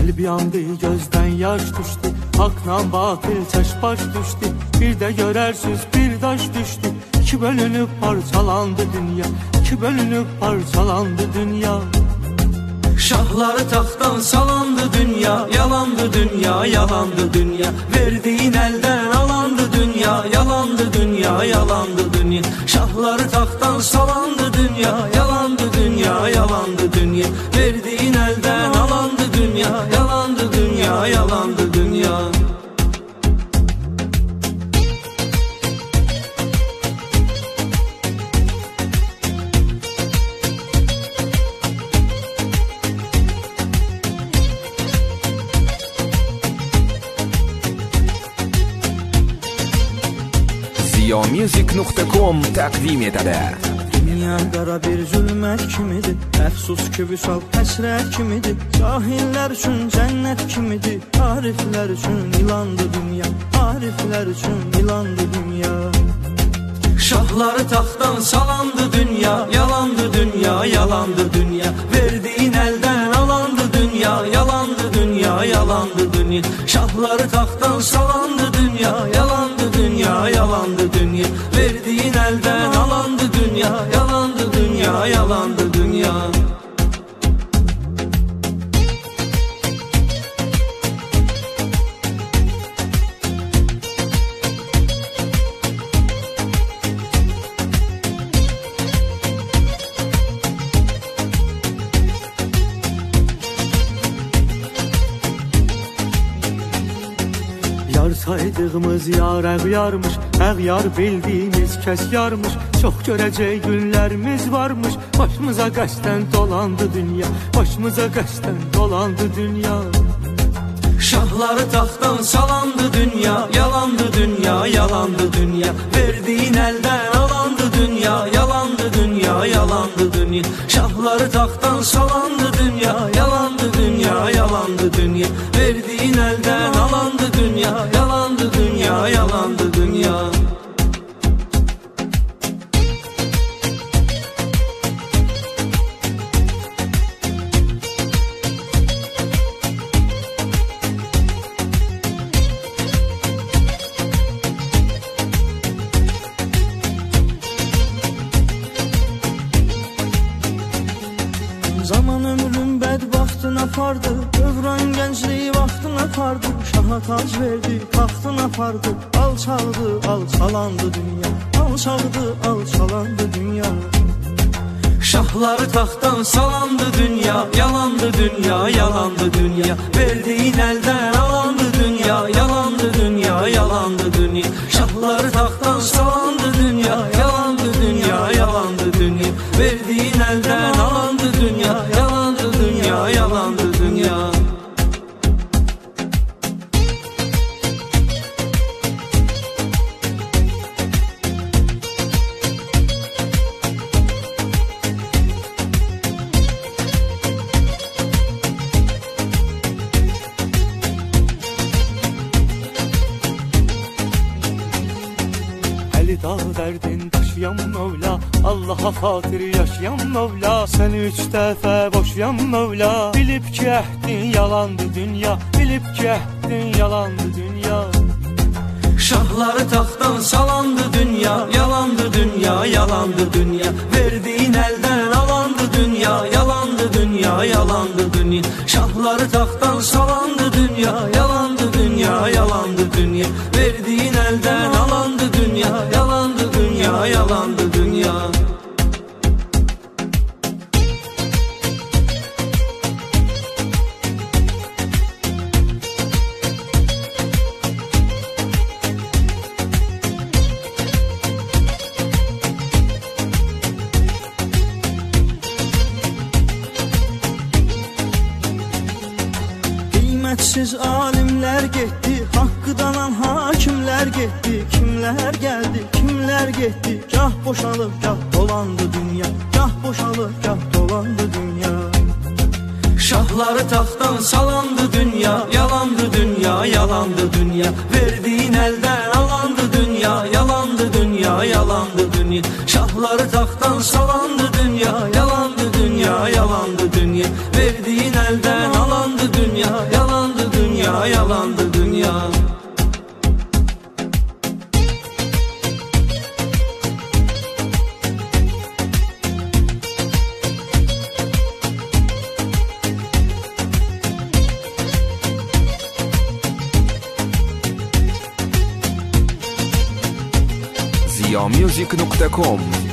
Qəlb yandı, gözdən yaş düşdü, haqla batil çəş-baş düşdü. Bir də görərsiniz bir daş düşdü. İki bölünüb parçalandı dünya, iki bölünüb parçalandı dünya. Şahları taxtdan salandı dünya, yalandı dünya, yalandı dünya. Verdiğin elden alandı dünya, yalandı dünya, yalandı dünya. Şahları taxtdan salandı dünya, yalandı dünya, yalandı dünya. Verdiğin elden alandı dünya, yalandı dünya, yalandı dünya. Ziyamusic.com təqdim edər. Dünya qara bir zülmət kimidir, əfsus ki vüsal həsrət kimidir. Cahillər üçün cənnət kimidir, ariflər üçün ilandı dünya, ariflər üçün ilandı dünya. Şahları taxtdan salandı dünya, yalandı dünya, yalandı dünya. Verdiğin elden alandı dünya, yalandı dünya, yalandı dünya. Şahları taxtdan salandı dünya, yalandı dünya, yalandı dünya. Verdiğin elden alandı dünya, yalandı dünya, yalandı dünya. Yar saydığımız yar əğyarmış, əğyar bildiyimiz kəs yarmış. Çox görəcək günlərimiz varmış, başımıza qəsdən dolandı dünya, başımıza qəsdən dolandı dünya. Şahları taxtdan salandı dünya, yalandı dünya, yalandı dünya. Verdiğin elden alandı dünya, yalandı dünya, yalandı dünya. Şahları taxtdan salandı dünya, yalandı dünya, yalandı dünya. Verdiğin elden alandı dünya, yalandı dünya, yalandı dünya. Zaman ömrüm bədbaxtın apardı, dövran gəncliyi vaxtın apardı. Şaha tac verdi, taxtın apardı, alçaldı, alçalandı dünya, alçaldı, alçalandı dünya. Şahları taxtdan salandı dünya, yalandı dünya, yalandı dünya. Verdiğin elden alandı dünya, yalandı dünya, yalandı dünya. Şahları taxtdan salandı dünya, yalandı dünya, yalandı dünya. Verdiğin elden alandı dünya, yalandı dünya, yalandı dünya. Əli dağ dərdin daşıyan Mövla, Allaha xatir yaşayan Mövla. Səni 3 dəfə boşayan Mövla. Bilib ki əhdin yalandı dünya, bilib ki əhdin yalandı dünya. Şahları taxtdan salandı dünya, yalandı dünya, yalandı dünya. Verdiğin elden alandı dünya, yalandı dünya, yalandı dünya. Şahları taxtdan salandı dünya, yalandı dünya, yalandı dünya. Verdiğin elden alandı dünya, yalandı dünya, yalandı dünya. Qiymətsiz alimlər getdi, haqqı danan hakimlər getdi. Kimlər gəldi, kimlər getdi, gah boşalıb, gah dolandı dünya, gah boşalıb, gah dolandı dünya. Şahları taxtdan salandı dünya, yalandı dünya, yalandı dünya. Verdiğin elden alandı dünya, yalandı dünya, yalandı dünya. Şahları taxtdan salandı dünya, yalandı dünya, yalandı dünya. Verdiğin elden alandı dünya, yalandı dünya, yalandı dünya. ziyamusic.com